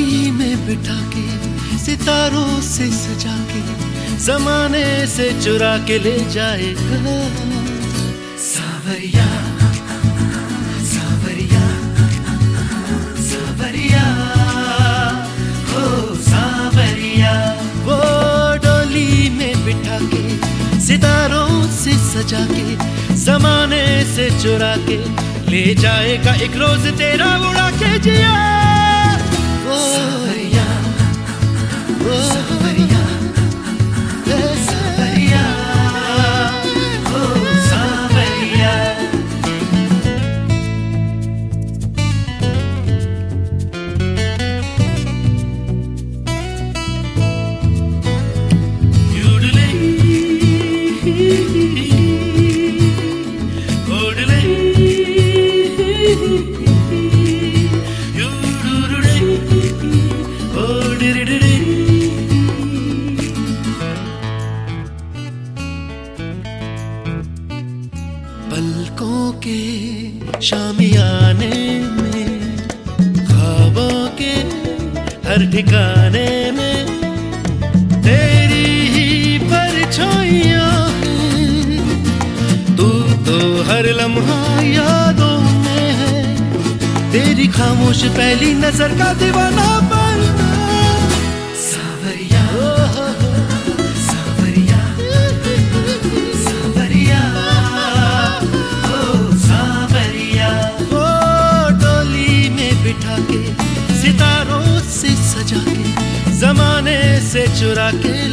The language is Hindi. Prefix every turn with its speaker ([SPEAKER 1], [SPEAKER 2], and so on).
[SPEAKER 1] डोली में बिठा के, सितारों से सजा के, जमाने से चुरा के ले जाएगा। सावरिया सावरिया सावरिया हो सावरिया। वो डोली में बिठा के, सितारों से सजा के, जमाने से चुरा के ले जाएगा एक रोज तेरा उड़ा के जिया। वो सावरिया वो सावरिया सावरिया हो सावरिया। पलकों के शामियाने में, ख्वाबों के हर ठिकाने में तेरी ही परछाइयां हैं। तू तो हर लम्हा यादों में है, तेरी खामोश पहली नजर का दीवाना बनना। सावरिया सावरिया सावरिया हो सावरिया। वो डोली में बिठा के, सितारों से सजा के, जमाने से चुरा के